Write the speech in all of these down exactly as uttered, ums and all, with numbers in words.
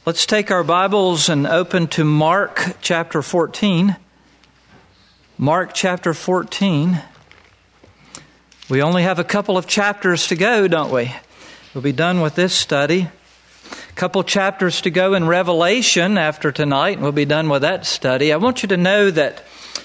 Let's take our Bibles and open to Mark chapter fourteen. Mark chapter fourteen. We only have a couple of chapters to go, don't we? We'll be done with this study. A couple chapters to go in Revelation after tonight, and we'll be done with that study. I want you to know that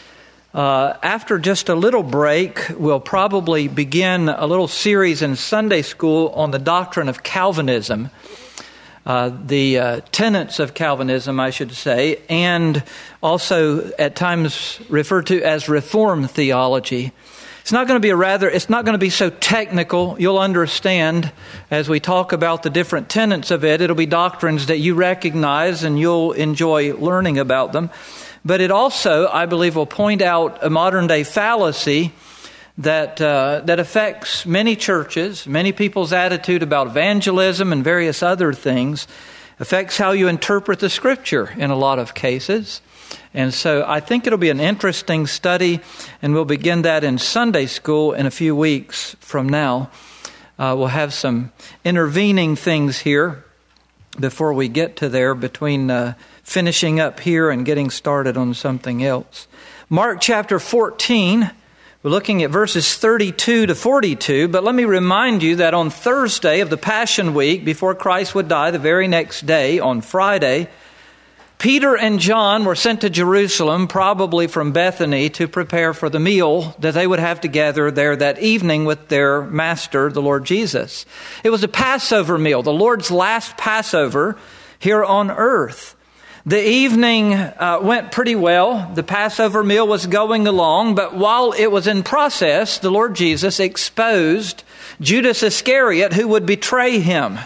uh, after just a little break, we'll probably begin a little series in Sunday school on the doctrine of Calvinism. Uh, the uh, tenets of Calvinism, I should say, and also at times referred to as Reformed theology. It's not going to be a rather, it's not going to be so technical. You'll understand as we talk about the different tenets of it. It'll be doctrines that you recognize and you'll enjoy learning about them. But it also, I believe, will point out a modern day fallacy that uh, that affects many churches, many people's attitude about evangelism and various other things, affects how you interpret the Scripture in a lot of cases. And so I think it'll be an interesting study, and we'll begin that in Sunday school in a few weeks from now. Uh, we'll have some intervening things here before we get to there, between uh, finishing up here and getting started on something else. Mark chapter fourteen. We're looking at verses thirty-two to forty-two, but let me remind you that on Thursday of the Passion Week, before Christ would die the very next day, on Friday, Peter and John were sent to Jerusalem, probably from Bethany, to prepare for the meal that they would have together there that evening with their master, the Lord Jesus. It was a Passover meal, the Lord's last Passover here on earth. The evening uh, went pretty well. The Passover meal was going along, but while it was in process, the Lord Jesus exposed Judas Iscariot, who would betray him.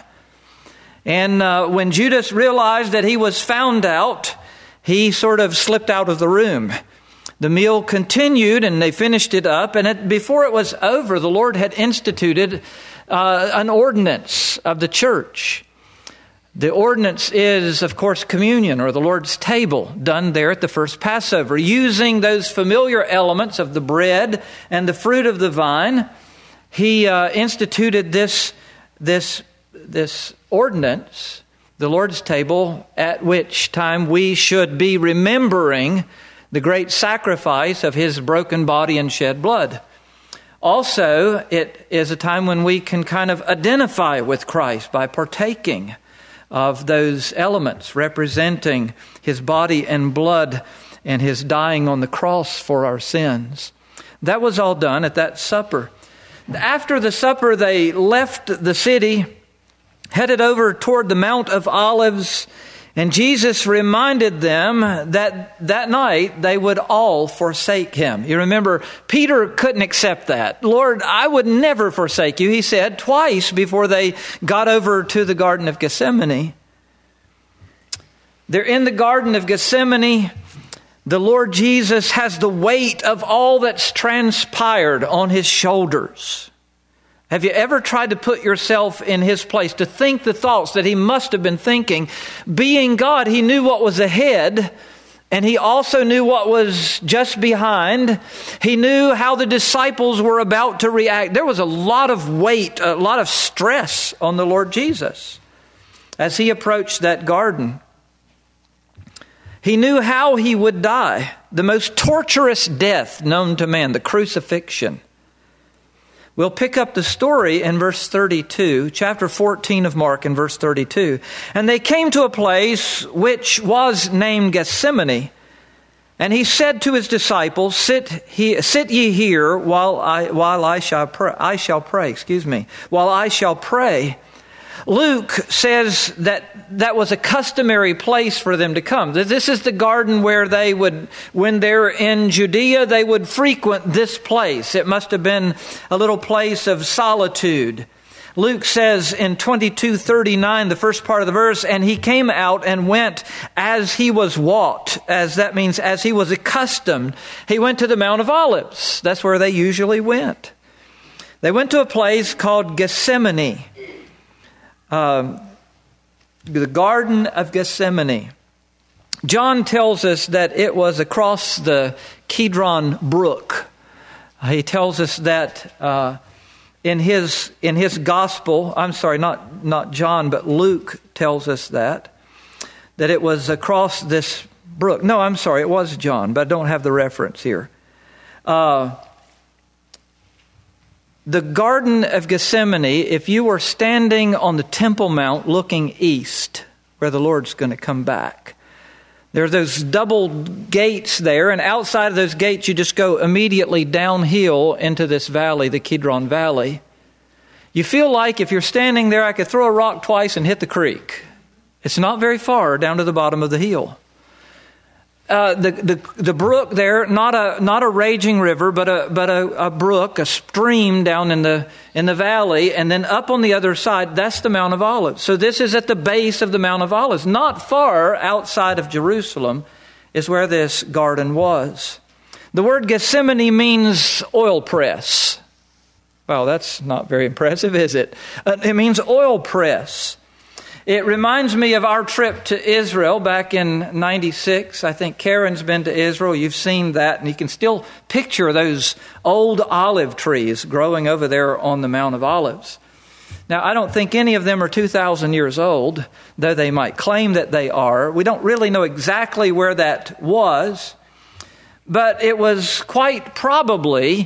And uh, when Judas realized that he was found out, he sort of slipped out of the room. The meal continued, and they finished it up. And it, before it was over, the Lord had instituted uh, an ordinance of the church. The ordinance is, of course, communion, or the Lord's table, done there at the first Passover. Using those familiar elements of the bread and the fruit of the vine, he uh, instituted this, this, this ordinance, the Lord's table, at which time we should be remembering the great sacrifice of His broken body and shed blood. Also, it is a time when we can kind of identify with Christ by partaking of those elements representing His body and blood and His dying on the cross for our sins. That was all done at that supper. After the supper, they left the city, headed over toward the Mount of Olives, and Jesus reminded them that that night they would all forsake Him. You remember, Peter couldn't accept that. Lord, I would never forsake you, he said twice before they got over to the Garden of Gethsemane. They're in the Garden of Gethsemane. The Lord Jesus has the weight of all that's transpired on His shoulders. Have you ever tried to put yourself in His place, to think the thoughts that He must have been thinking? Being God, He knew what was ahead, and He also knew what was just behind. He knew how the disciples were about to react. There was a lot of weight, a lot of stress on the Lord Jesus as He approached that garden. He knew how He would die, the most torturous death known to man, the crucifixion. We'll pick up the story in verse thirty-two, chapter fourteen of Mark, in verse thirty-two. And they came to a place which was named Gethsemane. And He said to His disciples, "Sit, he, sit ye here while I while I shall pray. I shall pray. Excuse me. While I shall pray." Luke says that that was a customary place for them to come. This is the garden where they would, when they're in Judea, they would frequent this place. It must have been a little place of solitude. Luke says in twenty-two thirty-nine, the first part of the verse, "And He came out and went as He was wont," as that means as He was accustomed. He went to the Mount of Olives. That's where they usually went. They went to a place called Gethsemane. Um, the Garden of Gethsemane. John tells us that it was across the Kidron Brook. He tells us that uh, in his in his gospel, I'm sorry, not not John, but Luke tells us that. that it was across this brook. No, I'm sorry, it was John, but I don't have the reference here. Uh, the Garden of Gethsemane, if you were standing on the Temple Mount looking east, where the Lord's going to come back, there are those double gates there, and outside of those gates you just go immediately downhill into this valley, the Kidron Valley. You feel like if you're standing there, I could throw a rock twice and hit the creek. It's not very far down to the bottom of the hill. Uh, the, the the brook there, not a not a raging river, but a but a, a brook, a stream down in the in the valley, and then up on the other side, that's the Mount of Olives. So this is at the base of the Mount of Olives, not far outside of Jerusalem, is where this garden was. The word Gethsemane means oil press. Well, that's not very impressive, is it? Uh, it means oil press. It reminds me of our trip to Israel back in ninety-six. I think Karen's been to Israel. You've seen that, and you can still picture those old olive trees growing over there on the Mount of Olives. Now, I don't think any of them are two thousand years old, though they might claim that they are. We don't really know exactly where that was, but it was quite probably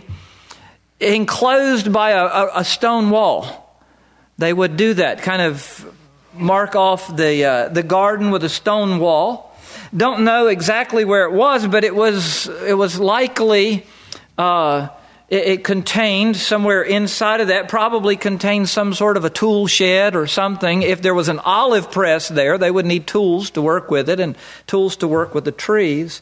enclosed by a, a, a stone wall. They would do that, kind of mark off the uh, the garden with a stone wall. Don't know exactly where it was, but it was it was likely uh, it, it contained somewhere inside of that, probably contained some sort of a tool shed or something. If there was an olive press there, they would need tools to work with it and tools to work with the trees.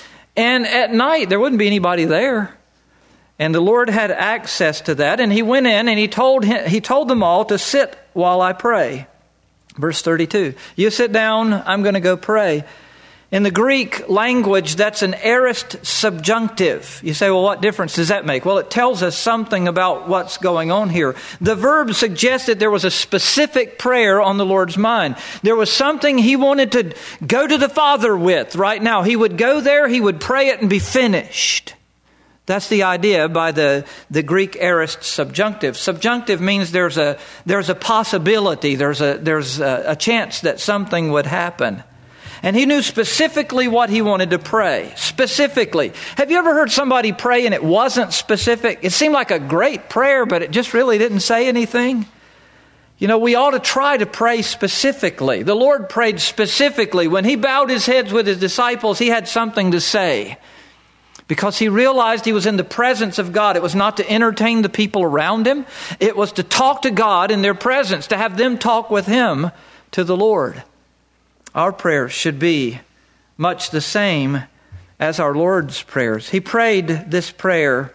And at night, there wouldn't be anybody there. And the Lord had access to that, and he went in and he told him, he told them all to sit while I pray. Verse thirty-two, you sit down, I'm going to go pray. In the Greek language, that's an aorist subjunctive. You say, well, what difference does that make? Well, it tells us something about what's going on here. The verb suggested there was a specific prayer on the Lord's mind. There was something he wanted to go to the Father with right now. He would go there, he would pray it, and be finished. That's the idea by the, the Greek aorist subjunctive. Subjunctive means there's a there's a possibility, there's a there's a, a chance that something would happen. And he knew specifically what he wanted to pray. Specifically. Have you ever heard somebody pray and it wasn't specific? It seemed like a great prayer, but it just really didn't say anything. You know, we ought to try to pray specifically. The Lord prayed specifically. When he bowed his heads with his disciples, he had something to say. Because he realized he was in the presence of God. It was not to entertain the people around him. It was to talk to God in their presence, to have them talk with him to the Lord. Our prayers should be much the same as our Lord's prayers. He prayed this prayer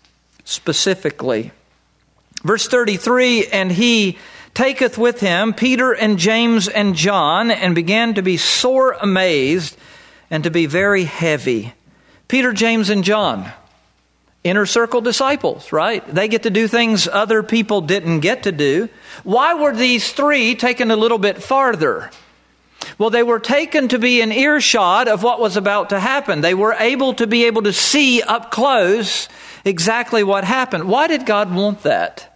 specifically. Verse thirty-three, and he taketh with him Peter and James and John, and began to be sore amazed and to be very heavy. Peter, James, and John, inner circle disciples, right? They get to do things other people didn't get to do. Why were these three taken a little bit farther? Well, they were taken to be in earshot of what was about to happen. They were able to be able to see up close exactly what happened. Why did God want that?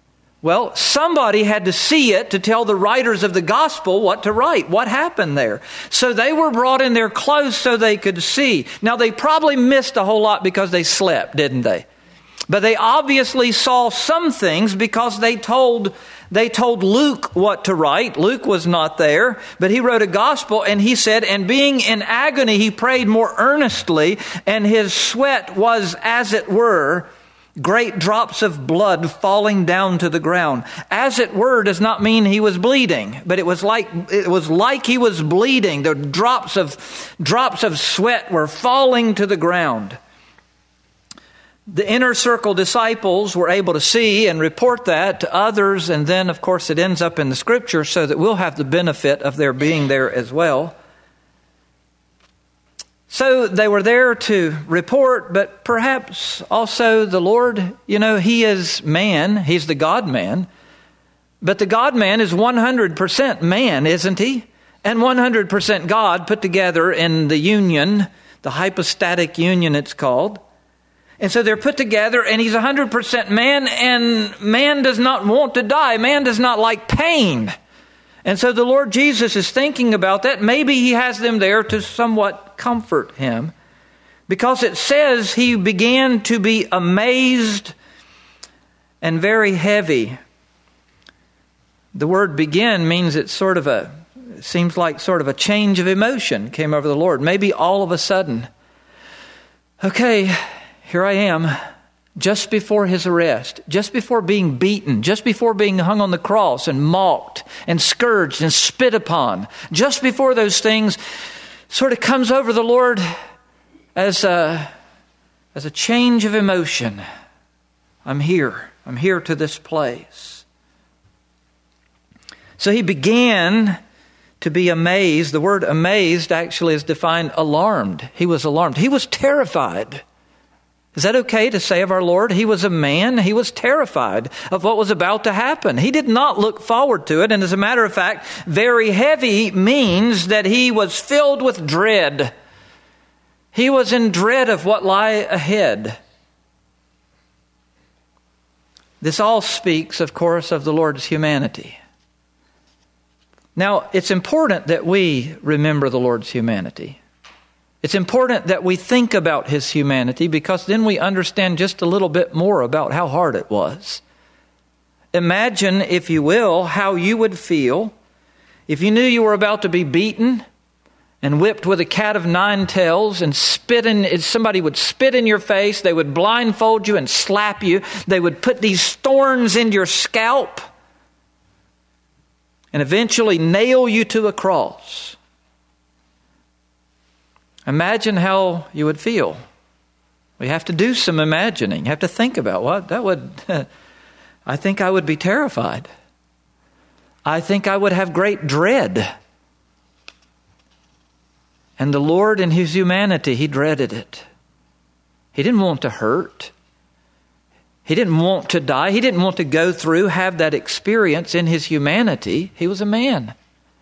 Well, somebody had to see it to tell the writers of the gospel what to write, what happened there. So they were brought in there close so they could see. Now, they probably missed a whole lot because they slept, didn't they? But they obviously saw some things because they told they told Luke what to write. Luke was not there, but he wrote a gospel, and he said, and being in agony, he prayed more earnestly, and his sweat was, as it were, great drops of blood falling down to the ground. As it were does not mean he was bleeding, but it was like it was like he was bleeding. The drops of drops of sweat were falling to the ground. The inner circle disciples were able to see and report that to others, and then, of course, it ends up in the Scripture so that we'll have the benefit of their being there as well. So they were there to report, but perhaps also the Lord, you know, He is man. He's the God-man. But the God-man is one hundred percent man, isn't He? And one hundred percent God put together in the union, the hypostatic union it's called. And so they're put together, and He's one hundred percent man, and man does not want to die. Man does not like pain. And so the Lord Jesus is thinking about that. Maybe he has them there to somewhat comfort him, because it says he began to be amazed and very heavy. The word begin means it's sort of a, it seems like sort of a change of emotion came over the Lord. Maybe all of a sudden, okay, here I am, just before his arrest, just before being beaten, just before being hung on the cross and mocked and scourged and spit upon, just before those things, sort of comes over the Lord as a, as a change of emotion. I'm here. I'm here to this place. So he began to be amazed. The word amazed actually is defined alarmed. He was alarmed. He was terrified. Is that okay to say of our Lord? He was a man. He was terrified of what was about to happen. He did not look forward to it. And as a matter of fact, very heavy means that he was filled with dread. He was in dread of what lay ahead. This all speaks, of course, of the Lord's humanity. Now, it's important that we remember the Lord's humanity. It's important that we think about his humanity, because then we understand just a little bit more about how hard it was. Imagine, if you will, how you would feel if you knew you were about to be beaten and whipped with a cat of nine tails and spit in, somebody would spit in your face, they would blindfold you and slap you, they would put these thorns in your scalp and eventually nail you to a cross. Imagine how you would feel. We have to do some imagining. You have to think about what that would. I think I would be terrified. I think I would have great dread. And the Lord, in his humanity, he dreaded it. He didn't want to hurt. He didn't want to die. He didn't want to go through, have that experience in his humanity. He was a man.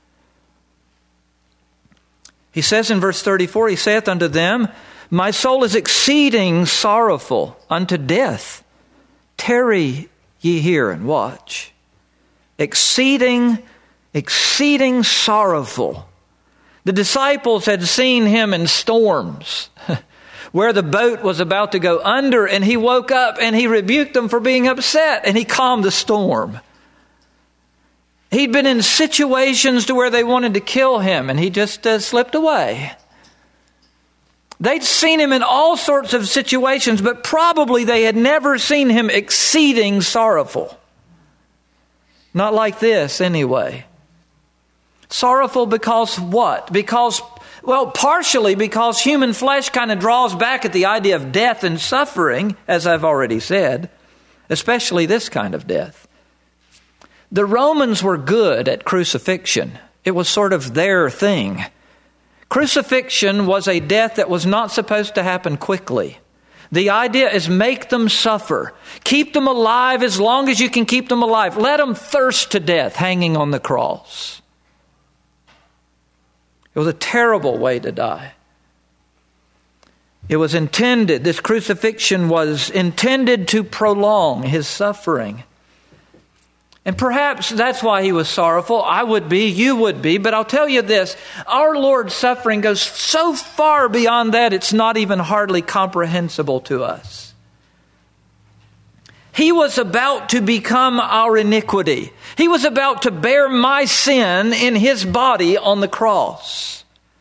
He says in verse thirty-four, he saith unto them, my soul is exceeding sorrowful unto death. Tarry ye here and watch. Exceeding, exceeding sorrowful. The disciples had seen him in storms where the boat was about to go under, and he woke up and he rebuked them for being upset, and he calmed the storm. He'd been in situations to where they wanted to kill him, and he just uh, slipped away. They'd seen him in all sorts of situations, but probably they had never seen him exceeding sorrowful. Not like this, anyway. Sorrowful because what? Because, well, partially because human flesh kind of draws back at the idea of death and suffering, as I've already said, especially this kind of death. The Romans were good at crucifixion. It was sort of their thing. Crucifixion was a death that was not supposed to happen quickly. The idea is make them suffer. Keep them alive as long as you can keep them alive. Let them thirst to death hanging on the cross. It was a terrible way to die. It was intended, this crucifixion was intended to prolong his suffering. And perhaps that's why he was sorrowful. I would be, you would be. But I'll tell you this, our Lord's suffering goes so far beyond that, it's not even hardly comprehensible to us. He was about to become our iniquity. He was about to bear my sin in his body on the cross.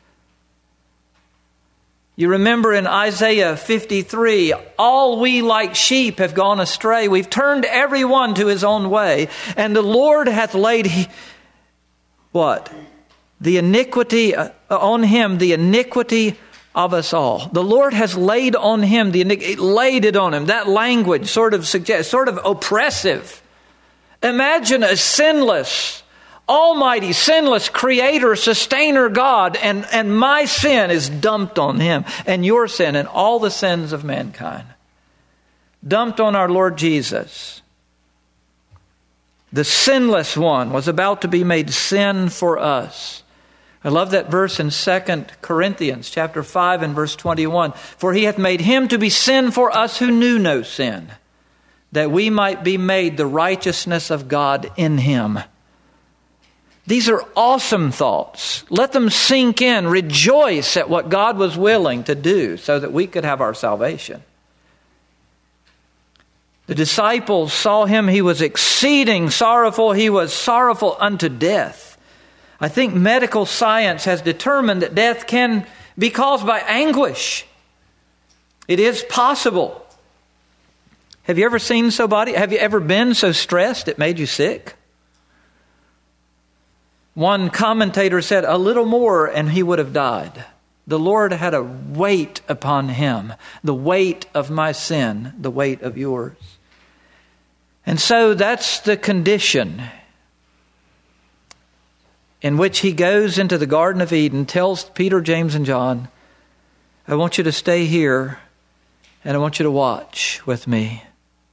You remember in Isaiah fifty-three, all we like sheep have gone astray. We've turned every one to his own way. And the Lord hath laid, he, what? The iniquity uh, on him, the iniquity of us all. The Lord has laid on him, the iniquity, laid it on him. That language sort of suggests, sort of oppressive. Imagine a sinless, almighty, sinless creator, sustainer God, and, and my sin is dumped on him, and your sin and all the sins of mankind. Dumped on our Lord Jesus. The sinless one was about to be made sin for us. I love that verse in Second Corinthians chapter five and verse twenty-one. For he hath made him to be sin for us who knew no sin, that we might be made the righteousness of God in him. These are awesome thoughts. Let them sink in. Rejoice at what God was willing to do so that we could have our salvation. The disciples saw him. He was exceeding sorrowful. He was sorrowful unto death. I think medical science has determined that death can be caused by anguish. It is possible. Have you ever seen somebody? Have you ever been so stressed it made you sick? One commentator said, a little more and he would have died. The Lord had a weight upon him, the weight of my sin, the weight of yours. And so that's the condition in which he goes into the Garden of Eden, tells Peter, James, and John, I want you to stay here and I want you to watch with me.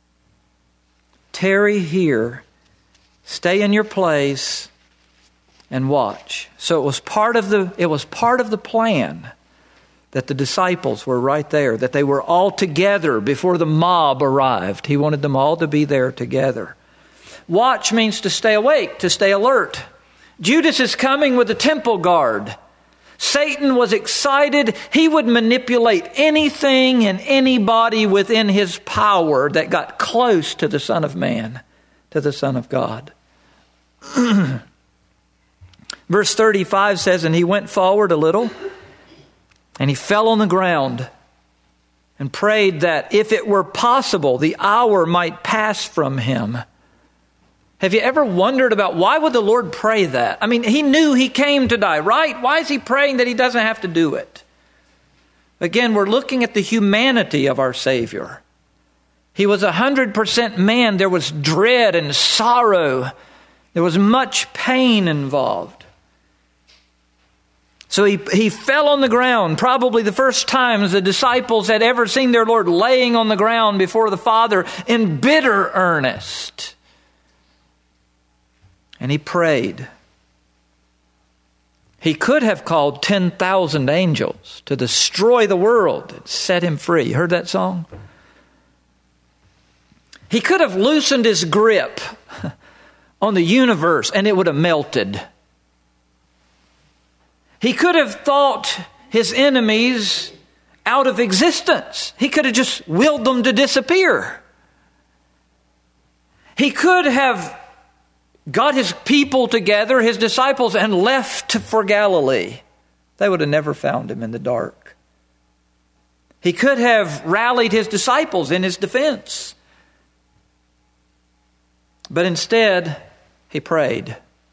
Tarry here, stay in your place, and watch. So it was part of the it was part of the plan that the disciples were right there, that they were all together before the mob arrived. He wanted them all to be there together. Watch means to stay awake, to stay alert. Judas is coming with the temple guard. Satan was excited. He would manipulate anything and anybody within his power that got close to the Son of Man, to the Son of God. Verse thirty-five says, and he went forward a little, and he fell on the ground and prayed that if it were possible, the hour might pass from him. Have you ever wondered about why would the Lord pray that? I mean, he knew he came to die, right? Why is he praying that he doesn't have to do it? Again, we're looking at the humanity of our Savior. He was one hundred percent man. There was dread and sorrow. There was much pain involved. So he, he fell on the ground, probably the first time the disciples had ever seen their Lord laying on the ground before the Father in bitter earnest. And he prayed. He could have called ten thousand angels to destroy the world and set him free. You heard that song? He could have loosened his grip on the universe and it would have melted. He could have thought his enemies out of existence. He could have just willed them to disappear. He could have got his people together, his disciples, and left for Galilee. They would have never found him in the dark. He could have rallied his disciples in his defense. But instead, he prayed.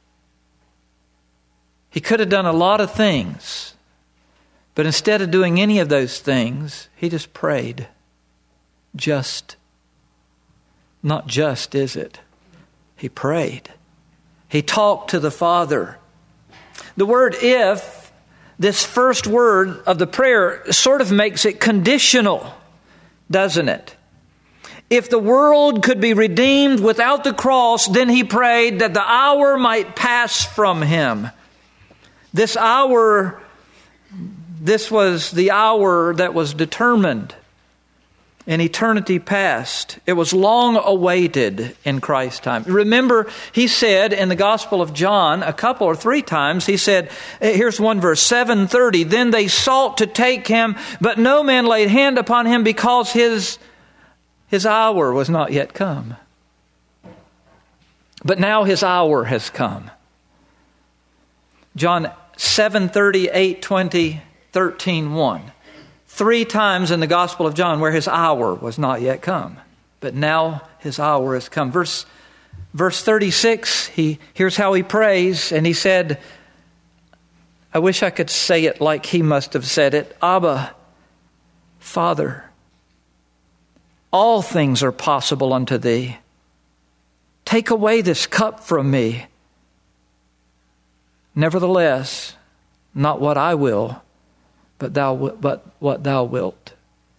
He could have done a lot of things, but instead of doing any of those things, he just prayed. Just. Not just, is it? He prayed. He talked to the Father. The word if, this first word of the prayer, sort of makes it conditional, doesn't it? If the world could be redeemed without the cross, then he prayed that the hour might pass from him. This hour, this was the hour that was determined in eternity past. It was long awaited in Christ's time. Remember, he said in the Gospel of John a couple or three times, he said, here's one verse, seven thirty, then they sought to take him, but no man laid hand upon him because his, his hour was not yet come. But now his hour has come. John seven thirty, eight twenty, thirteen one. Three times in the Gospel of John where his hour was not yet come. But now his hour has come. Verse, verse thirty-six, he, here's how he prays. And he said, I wish I could say it like he must have said it. Abba, Father, all things are possible unto thee. Take away this cup from me. Nevertheless, not what I will, but thou, but what thou wilt.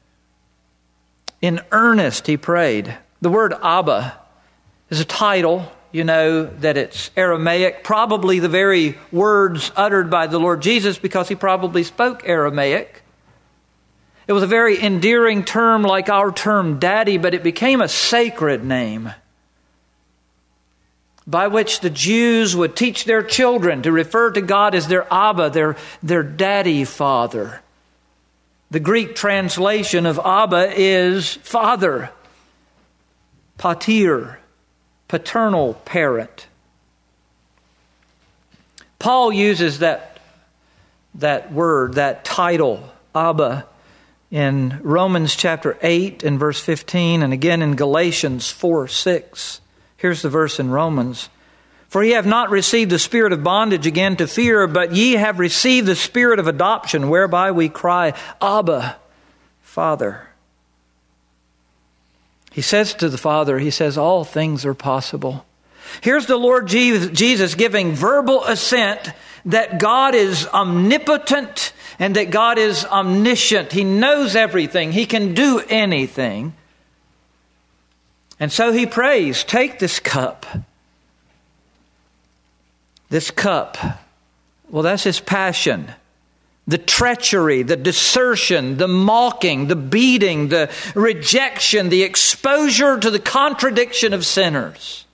In earnest, he prayed. The word Abba is a title. You know that it's Aramaic, probably the very words uttered by the Lord Jesus because he probably spoke Aramaic. It was a very endearing term like our term daddy, but it became a sacred name. by which the Jews would teach their children to refer to God as their Abba, their, their daddy father. The Greek translation of Abba is father, pater, paternal parent. Paul uses that, that word, that title, Abba, in Romans chapter eight and verse fifteen, and again in Galatians four six. Here's the verse in Romans. For ye have not received the spirit of bondage again to fear, but ye have received the spirit of adoption, whereby we cry, Abba, Father. He says to the Father, he says, all things are possible. Here's the Lord Jesus giving verbal assent that God is omnipotent and that God is omniscient. He knows everything. He can do anything. And so he prays, take this cup. This cup. Well, that's his passion. The treachery, the desertion, the mocking, the beating, the rejection, the exposure to the contradiction of sinners.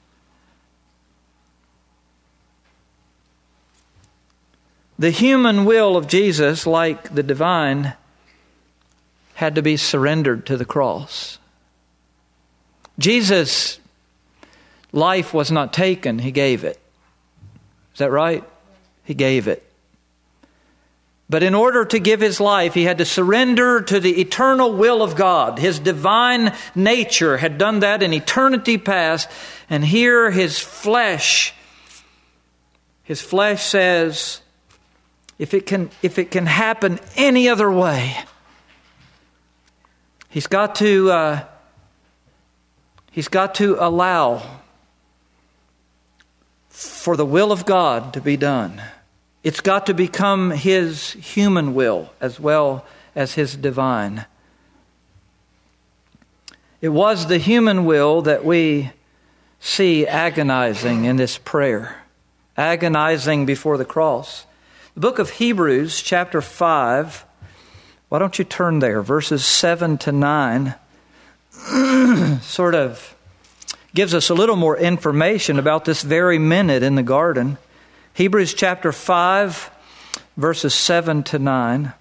The human will of Jesus, like the divine, had to be surrendered to the cross. Jesus' life was not taken, he gave it. Is that right? He gave it. But in order to give his life, he had to surrender to the eternal will of God. His divine nature had done that in eternity past. And here his flesh, his flesh says, if it can, if it can happen any other way, he's got to, uh, he's got to allow for the will of God to be done. It's got to become his human will as well as his divine. It was the human will that we see agonizing in this prayer, agonizing before the cross. The book of Hebrews, chapter five, why don't you turn there, verses seven to nine, sort of gives us a little more information about this very minute in the garden. Hebrews chapter five, verses seven to nine.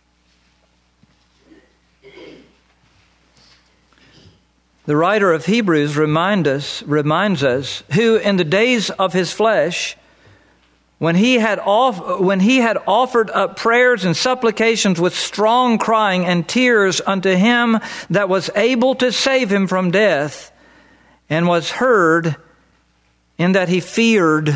The writer of Hebrews remind us, reminds us, who in the days of his flesh, when he had off, when he had offered up prayers and supplications with strong crying and tears unto him that was able to save him from death, and was heard in that he feared.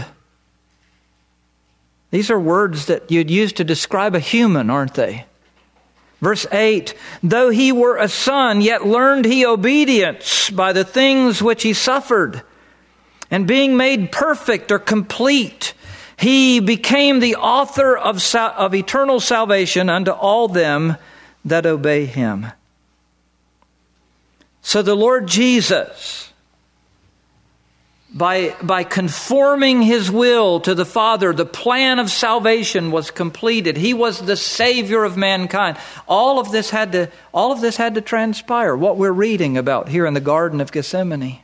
These are words that you'd use to describe a human, aren't they? Verse eight, though he were a son, yet learned he obedience by the things which he suffered. And being made perfect or complete, he became the author of, sal- of eternal salvation unto all them that obey him. So the Lord Jesus, By, by conforming his will to the Father, the plan of salvation was completed. He was the Savior of mankind. All of this had to, all of this had to transpire. What we're reading about here in the Garden of Gethsemane.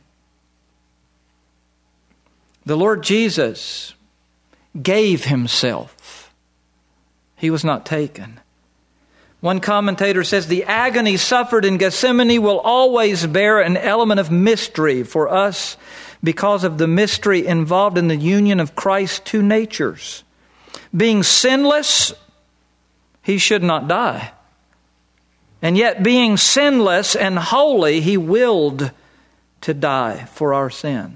The Lord Jesus gave himself. He was not taken. One commentator says the agony suffered in Gethsemane will always bear an element of mystery for us, because of the mystery involved in the union of Christ's two natures. Being sinless, he should not die. And yet being sinless and holy, he willed to die for our sins.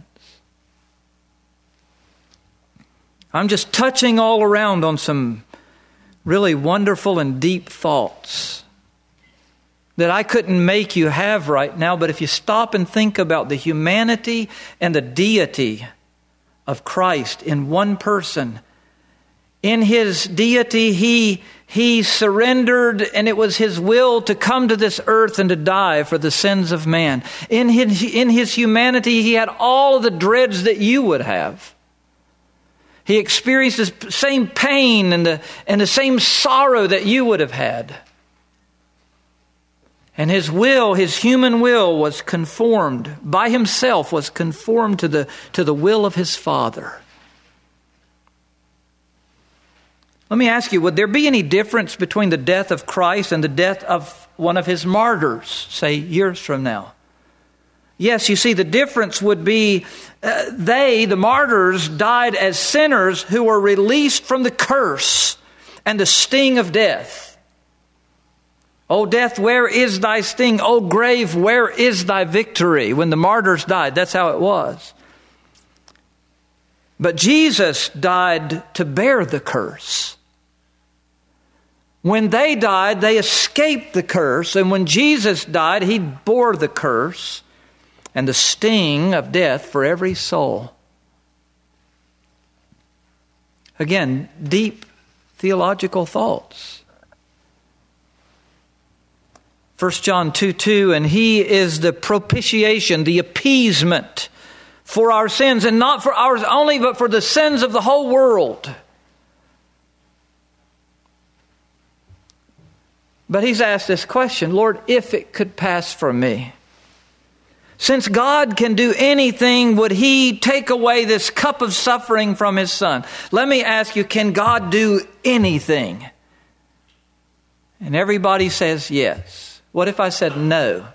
I'm just touching all around on some really wonderful and deep thoughts that I couldn't make you have right now, but if you stop and think about the humanity and the deity of Christ in one person. In his deity, he, he surrendered, and it was his will to come to this earth and to die for the sins of man. In his, in his humanity, he had all of the dreads that you would have. He experienced the same pain and the, and the same sorrow that you would have had. And his will, his human will, was conformed, by himself was conformed to the, to the will of his Father. Let me ask you, would there be any difference between the death of Christ and the death of one of his martyrs, say, years from now? Yes, you see, the difference would be uh, they, the martyrs, died as sinners who were released from the curse and the sting of death. O death, where is thy sting? O grave, where is thy victory? When the martyrs died, that's how it was. But Jesus died to bear the curse. When they died, they escaped the curse. And when Jesus died, he bore the curse and the sting of death for every soul. Again, deep theological thoughts. First John two two, and he is the propitiation, the appeasement for our sins, and not for ours only, but for the sins of the whole world. But he's asked this question, Lord, if it could pass from me. Since God can do anything, would he take away this cup of suffering from his Son? Let me ask you, can God do anything? And everybody says yes. What if I said no?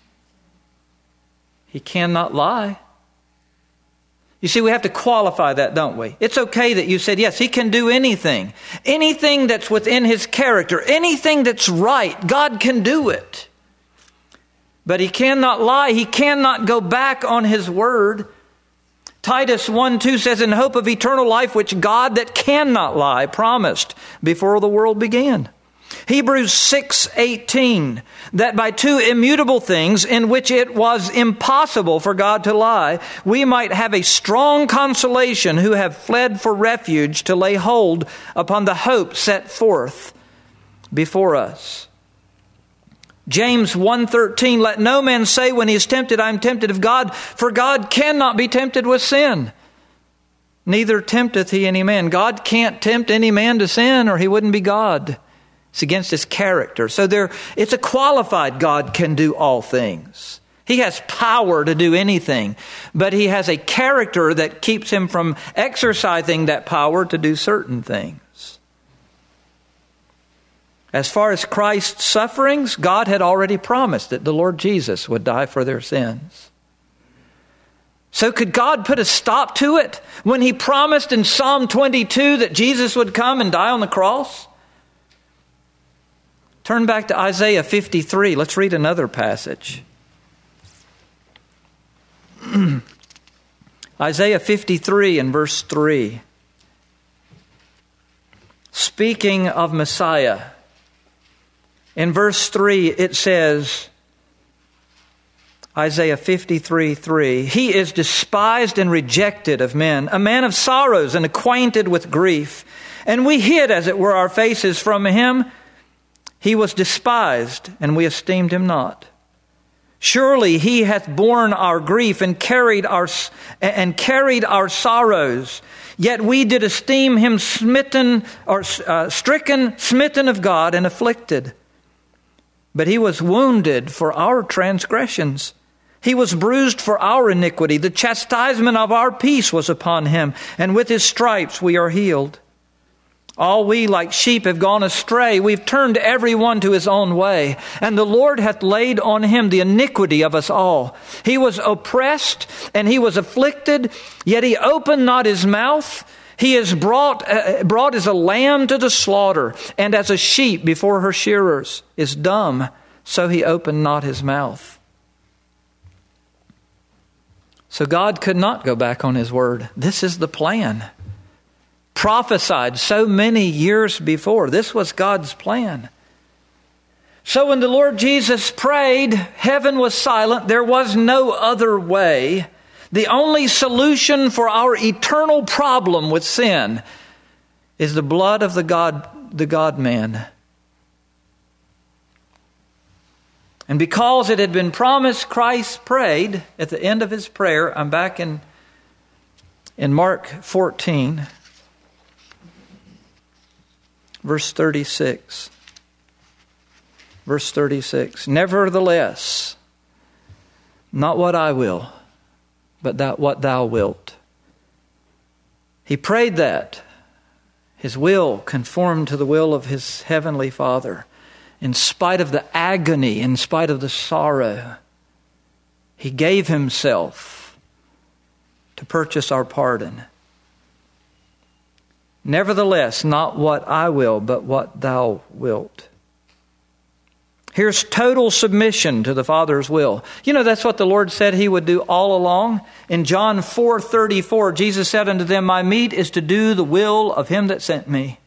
He cannot lie. You see, we have to qualify that, don't we? It's okay that you said, yes, he can do anything. Anything that's within his character, anything that's right, God can do it. But he cannot lie. He cannot go back on his word. Titus one two says, in hope of eternal life, which God that cannot lie promised before the world began. Hebrews six eighteen, that by two immutable things in which it was impossible for God to lie, we might have a strong consolation who have fled for refuge to lay hold upon the hope set forth before us. James one thirteen, let no man say when he is tempted, I am tempted of God, for God cannot be tempted with sin. Neither tempteth he any man. God can't tempt any man to sin, or he wouldn't be God. It's against his character. So there, it's a qualified God can do all things. He has power to do anything, but he has a character that keeps him from exercising that power to do certain things. As far as Christ's sufferings, God had already promised that the Lord Jesus would die for their sins. So could God put a stop to it when he promised in Psalm twenty-two that Jesus would come and die on the cross? Turn back to Isaiah fifty-three. Let's read another passage. Isaiah fifty-three and verse three. Speaking of Messiah, in verse three it says, Isaiah fifty-three three, he is despised and rejected of men, a man of sorrows and acquainted with grief. And we hid, as it were, our faces from him. He was despised, and we esteemed him not. Surely he hath borne our grief and carried our and carried our sorrows. Yet we did esteem him smitten or uh, stricken, smitten of God, and afflicted. But he was wounded for our transgressions. He was bruised for our iniquity. The chastisement of our peace was upon him, and with his stripes we are healed. All we like sheep have gone astray. We've turned every one to his own way. And the Lord hath laid on him the iniquity of us all. He was oppressed and he was afflicted, yet he opened not his mouth. He is brought, uh, brought as a lamb to the slaughter, and as a sheep before her shearers is dumb, so he opened not his mouth. So God could not go back on his word. This is the plan. Prophesied so many years before. This was God's plan. So when the Lord Jesus prayed, heaven was silent. There was no other way. The only solution for our eternal problem with sin is the blood of the God, the God-man. And because it had been promised, Christ prayed at the end of his prayer. I'm back in, in Mark fourteen. Verse thirty-six. Verse thirty-six, nevertheless, not what I will, but that what thou wilt. He prayed that his will conformed to the will of his heavenly Father. In spite of the agony, in spite of the sorrow, he gave himself to purchase our pardon. Nevertheless, not what I will, but what thou wilt. Here's total submission to the Father's will. You know, that's what the Lord said he would do all along. In John four thirty-four, Jesus said unto them, my meat is to do the will of him that sent me.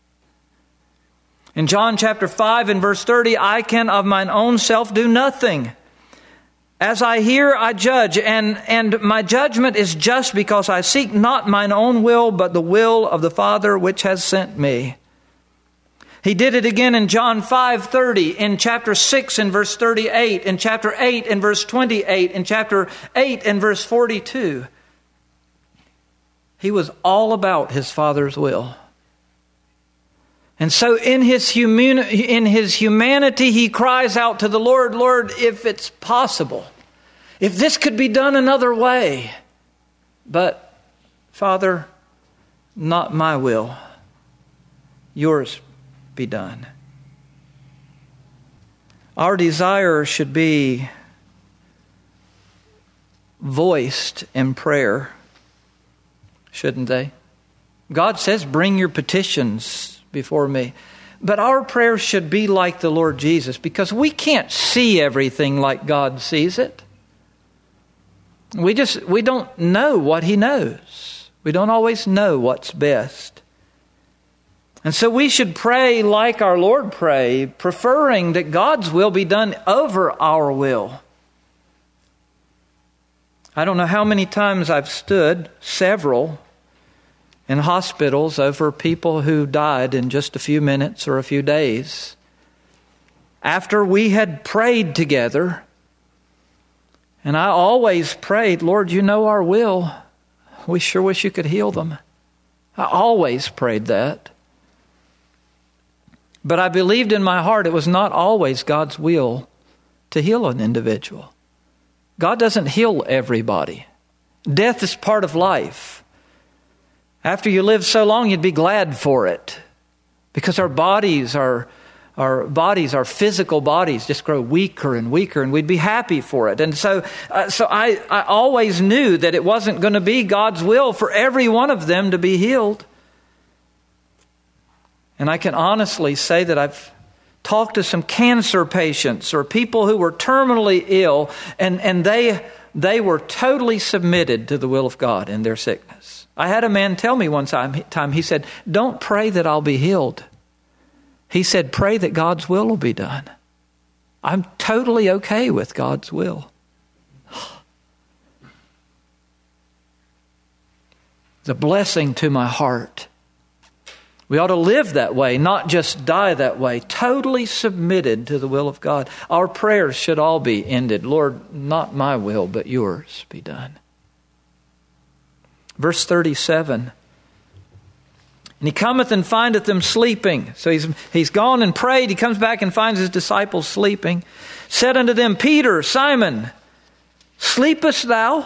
In John chapter five and verse thirty, I can of mine own self do nothing. As I hear, I judge, and, and my judgment is just because I seek not mine own will, but the will of the Father which has sent me. He did it again in John five thirty, in chapter six and verse thirty-eight, in chapter eight and verse twenty-eight, in chapter eight and verse forty-two. He was all about his Father's will. And so in his, human, in his humanity, he cries out to the Lord, Lord, if it's possible, if this could be done another way. But, Father, not my will, yours be done. Our desire should be voiced in prayer, shouldn't they? God says, bring your petitions before me. But our prayers should be like the Lord Jesus, because we can't see everything like God sees it. We just, we don't know what he knows. We don't always know what's best. And so we should pray like our Lord prayed, preferring that God's will be done over our will. I don't know how many times I've stood, several, in hospitals over people who died in just a few minutes or a few days. After we had prayed together, and I always prayed, Lord, you know our will. We sure wish you could heal them. I always prayed that. But I believed in my heart it was not always God's will to heal an individual. God doesn't heal everybody. Death is part of life. After you live so long, you'd be glad for it, because our bodies, our, our bodies, our physical bodies just grow weaker and weaker, and we'd be happy for it. And so, uh, so I, I always knew that it wasn't going to be God's will for every one of them to be healed. And I can honestly say that I've talked to some cancer patients or people who were terminally ill, and, and they, they were totally submitted to the will of God in their sickness. I had a man tell me one time, time, he said, don't pray that I'll be healed. He said, pray that God's will will be done. I'm totally okay with God's will. It's a blessing to my heart. We ought to live that way, not just die that way, totally submitted to the will of God. Our prayers should all be ended. Lord, not my will, but yours be done. Verse thirty-seven, and he cometh and findeth them sleeping. So he's, he's gone and prayed. He comes back and finds his disciples sleeping. Said unto them, Peter, Simon, sleepest thou?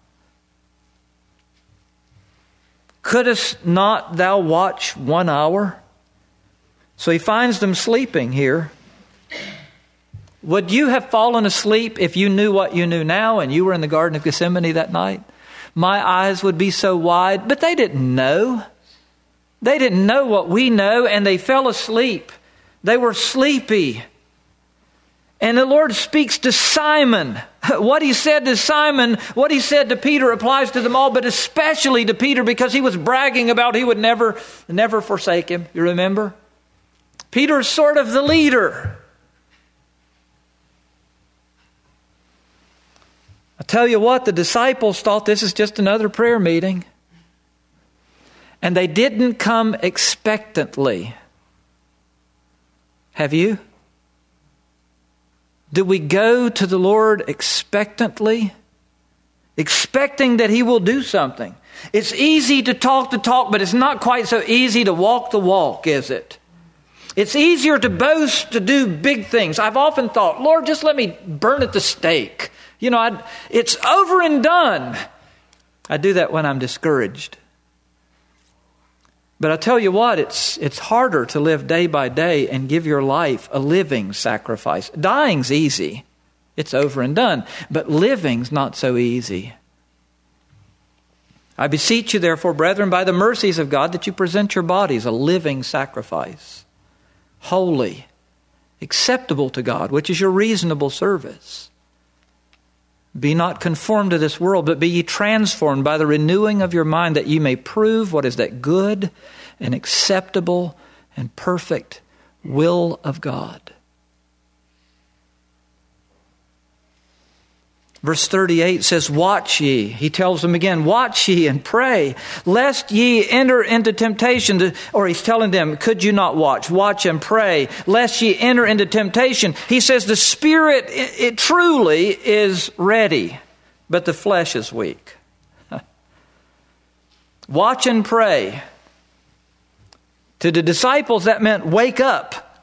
Couldst not thou watch one hour? So he finds them sleeping here. Would you have fallen asleep if you knew what you knew now and you were in the Garden of Gethsemane that night? My eyes would be so wide, but they didn't know. They didn't know what we know, and they fell asleep. They were sleepy. And the Lord speaks to Simon. What he said to Simon, what he said to Peter applies to them all, but especially to Peter, because he was bragging about he would never, never forsake him. You remember? Peter's sort of the leader. I tell you what, the disciples thought this is just another prayer meeting. And they didn't come expectantly. Have you? Do we go to the Lord expectantly? Expecting that He will do something. It's easy to talk the talk, but it's not quite so easy to walk the walk, is it? It's easier to boast, to do big things. I've often thought, Lord, just let me burn at the stake. You know, I'd, it's over and done. I do that when I'm discouraged. But I tell you what, it's it's harder to live day by day and give your life a living sacrifice. Dying's easy. It's over and done. But living's not so easy. I beseech you, therefore, brethren, by the mercies of God, that you present your bodies a living sacrifice, holy, acceptable to God, which is your reasonable service. Be not conformed to this world, but be ye transformed by the renewing of your mind, that ye may prove what is that good and acceptable and perfect will of God. Verse thirty-eight says, watch ye. He tells them again, watch ye and pray, lest ye enter into temptation. To, or he's telling them, could you not watch? Watch and pray, lest ye enter into temptation. He says the spirit, it, it truly is ready, but the flesh is weak. Watch and pray. To the disciples, that meant wake up.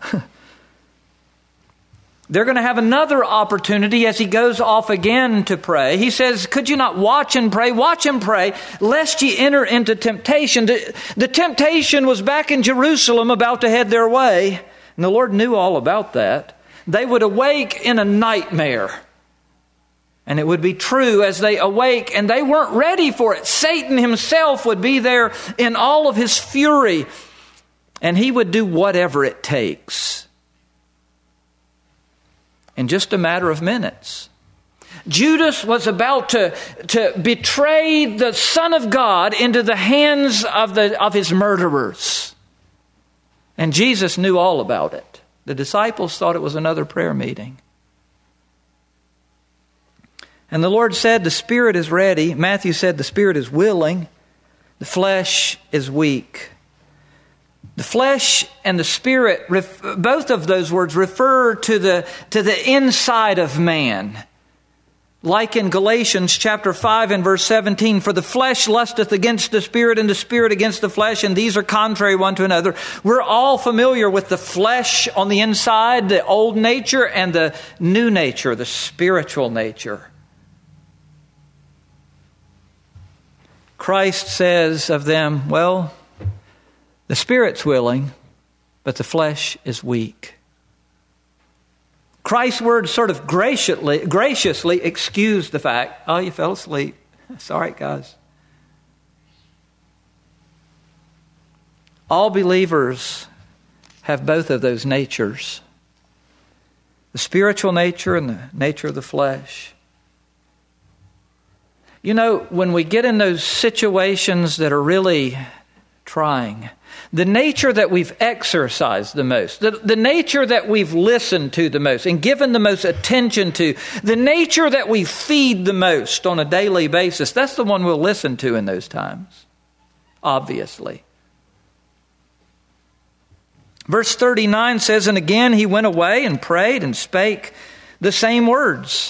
They're going to have another opportunity as he goes off again to pray. He says, could you not watch and pray? Watch and pray, lest ye enter into temptation. The, the temptation was back in Jerusalem, about to head their way. And the Lord knew all about that. They would awake in a nightmare. And it would be true as they awake, and they weren't ready for it. Satan himself would be there in all of his fury. And he would do whatever it takes. In just a matter of minutes. Judas was about to, to betray the Son of God into the hands of, the, of his murderers. And Jesus knew all about it. The disciples thought it was another prayer meeting. And the Lord said, the spirit is ready. Matthew said, the spirit is willing. The flesh is weak. The flesh and the spirit, both of those words refer to the, to the inside of man. Like in Galatians chapter five and verse seventeen, for the flesh lusteth against the spirit, and the spirit against the flesh, and these are contrary one to another. We're all familiar with the flesh on the inside, the old nature, and the new nature, the spiritual nature. Christ says of them, well, the spirit's willing, but the flesh is weak. Christ's words sort of graciously, graciously excuse the fact, oh, you fell asleep. It's all right, guys. All believers have both of those natures. The spiritual nature and the nature of the flesh. You know, when we get in those situations that are really trying, the nature that we've exercised the most, the, the nature that we've listened to the most and given the most attention to, the nature that we feed the most on a daily basis, that's the one we'll listen to in those times, obviously. Verse thirty-nine says, and again he went away and prayed and spake the same words.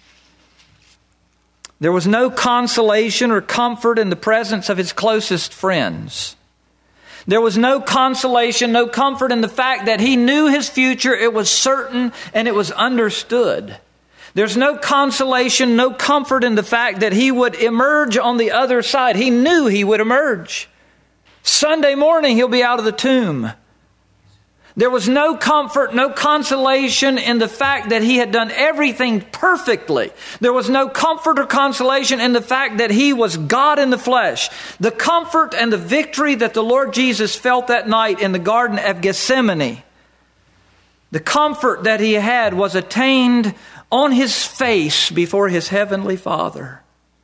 There was no consolation or comfort in the presence of his closest friends. There was no consolation, no comfort in the fact that he knew his future, it was certain, and it was understood. There's no consolation, no comfort in the fact that he would emerge on the other side. He knew he would emerge. Sunday morning, he'll be out of the tomb. There was no comfort, no consolation in the fact that he had done everything perfectly. There was no comfort or consolation in the fact that he was God in the flesh. The comfort and the victory that the Lord Jesus felt that night in the Garden of Gethsemane, the comfort that he had was attained on his face before his heavenly Father.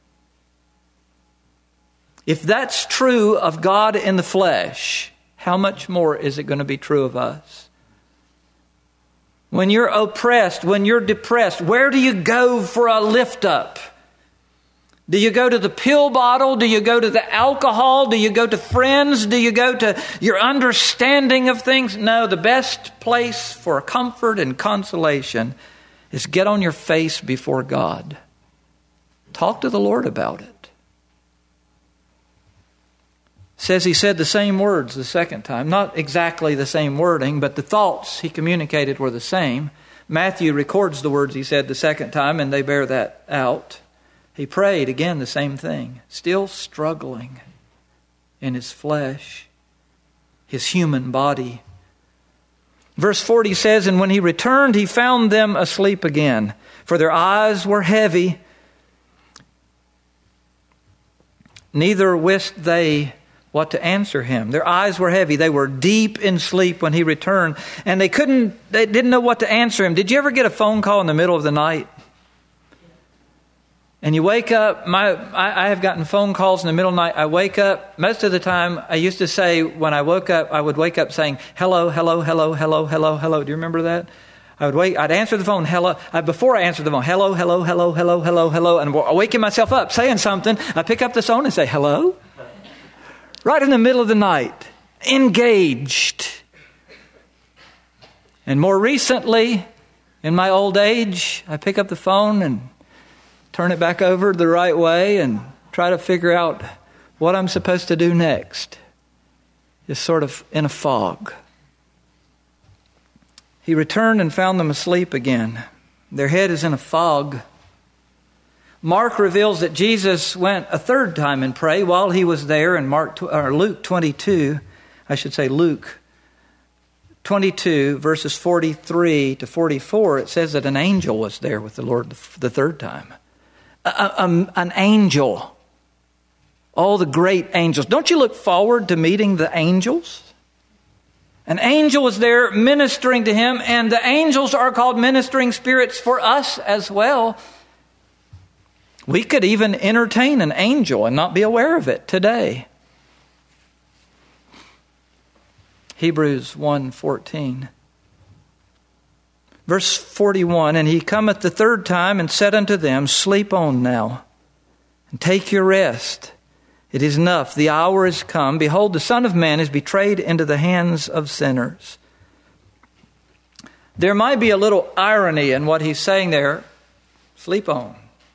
If that's true of God in the flesh, how much more is it going to be true of us? When you're oppressed, when you're depressed, where do you go for a lift up? Do you go to the pill bottle? Do you go to the alcohol? Do you go to friends? Do you go to your understanding of things? No, the best place for comfort and consolation is get on your face before God. Talk to the Lord about it. says he said the same words the second time. Not exactly the same wording, but the thoughts he communicated were the same. Matthew records the words he said the second time, and they bear that out. He prayed again the same thing, still struggling in his flesh, his human body. Verse forty says, and when he returned, he found them asleep again, for their eyes were heavy. Neither wist they what to answer him. Their eyes were heavy. They were deep in sleep when he returned, and they couldn't, they didn't know what to answer him. Did you ever get a phone call in the middle of the night? And you wake up, my, I, I have gotten phone calls in the middle of the night. I wake up, most of the time, I used to say, when I woke up, I would wake up saying, hello, hello, hello, hello, hello, hello. Do you remember that? I would wait, I'd answer the phone, hello. I, before I answered the phone, hello, hello, hello, hello, hello, hello. And I'm waking myself up, saying something. I pick up the phone and say, hello? Right in the middle of the night, engaged. And more recently, in my old age, I pick up the phone and turn it back over the right way and try to figure out what I'm supposed to do next. Just sort of in a fog. He returned and found them asleep again. Their head is in a fog. Mark reveals that Jesus went a third time and prayed while he was there in Mark or Luke twenty-two. I should say Luke twenty-two, verses forty-three to forty-four. It says that an angel was there with the Lord the third time. A, a, an angel. All the great angels. Don't you look forward to meeting the angels? An angel was there ministering to him, and the angels are called ministering spirits for us as well. We could even entertain an angel and not be aware of it today. Hebrews one fourteen. Verse forty-one, and he cometh the third time and said unto them, sleep on now, and take your rest. It is enough, the hour is come. Behold, the Son of Man is betrayed into the hands of sinners. There might be a little irony in what he's saying there. Sleep on.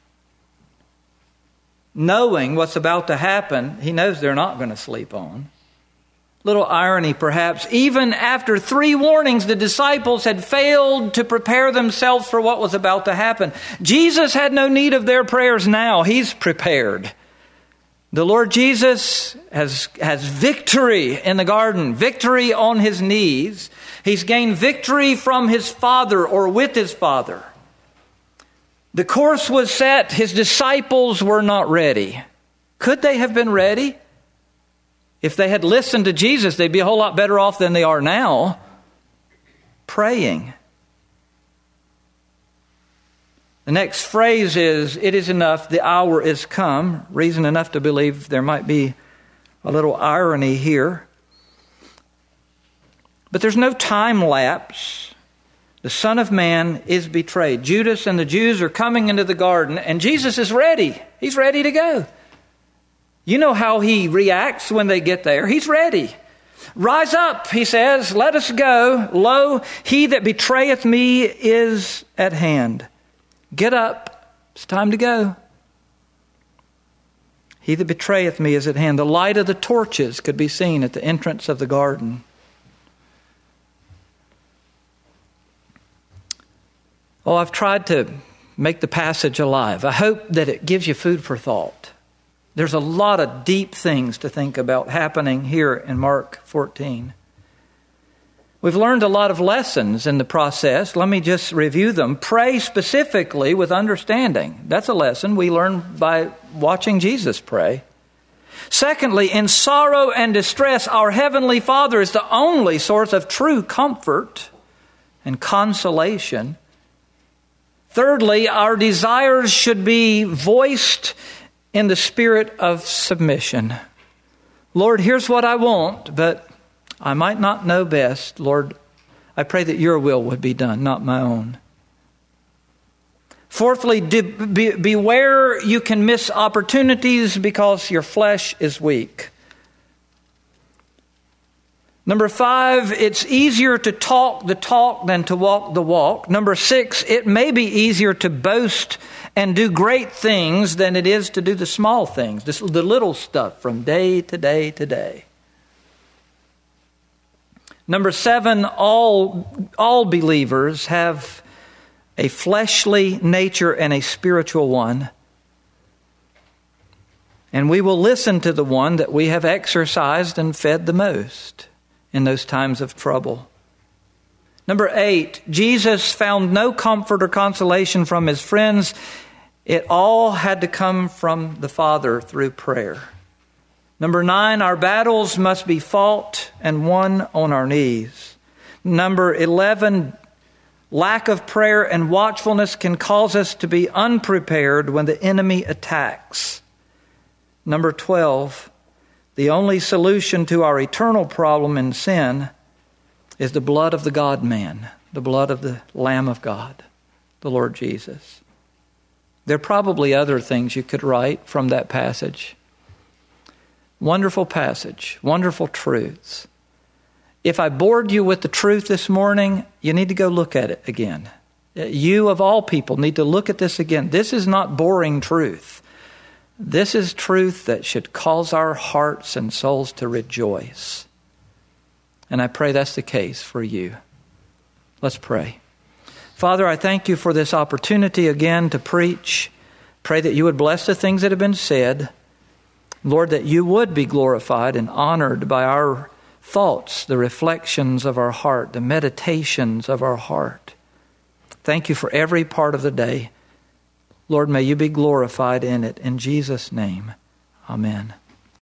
Knowing what's about to happen, he knows they're not going to sleep on. Little irony, perhaps. Even after three warnings, the disciples had failed to prepare themselves for what was about to happen. Jesus had no need of their prayers now. He's prepared. The Lord Jesus has, has victory in the garden, victory on his knees. He's gained victory from his Father or with his Father. The course was set. His disciples were not ready. Could they have been ready? If they had listened to Jesus, they'd be a whole lot better off than they are now, praying. The next phrase is, it is enough, the hour is come. Reason enough to believe there might be a little irony here. But there's no time lapse. The Son of Man is betrayed. Judas and the Jews are coming into the garden, and Jesus is ready. He's ready to go. You know how he reacts when they get there. He's ready. Rise up, he says, let us go. Lo, he that betrayeth me is at hand. Get up. It's time to go. He that betrayeth me is at hand. The light of the torches could be seen at the entrance of the garden. Oh, I've tried to make the passage alive. I hope that it gives you food for thought. There's a lot of deep things to think about happening here in Mark fourteen. We've learned a lot of lessons in the process. Let me just review them. Pray specifically with understanding. That's a lesson we learn by watching Jesus pray. Secondly, in sorrow and distress, our Heavenly Father is the only source of true comfort and consolation. Thirdly, our desires should be voiced in the spirit of submission. Lord, here's what I want, but I might not know best. Lord, I pray that your will would be done, not my own. Fourthly, be, beware you can miss opportunities because your flesh is weak. Number five, it's easier to talk the talk than to walk the walk. Number six, it may be easier to boast and do great things than it is to do the small things, the little stuff from day to day to day. Number seven, all, all believers have a fleshly nature and a spiritual one. And we will listen to the one that we have exercised and fed the most in those times of trouble. Number eight, Jesus found no comfort or consolation from his friends. It all had to come from the Father through prayer. Number nine, our battles must be fought and won on our knees. Number eleven, lack of prayer and watchfulness can cause us to be unprepared when the enemy attacks. Number twelve, the only solution to our eternal problem in sin is the blood of the God-man, the blood of the Lamb of God, the Lord Jesus. There are probably other things you could write from that passage. Wonderful passage, wonderful truths. If I bored you with the truth this morning, you need to go look at it again. You, of all people, need to look at this again. This is not boring truth. This is truth that should cause our hearts and souls to rejoice. And I pray that's the case for you. Let's pray. Father, I thank you for this opportunity again to preach. Pray that you would bless the things that have been said. Lord, that you would be glorified and honored by our thoughts, the reflections of our heart, the meditations of our heart. Thank you for every part of the day. Lord, may you be glorified in it. In Jesus' name, amen.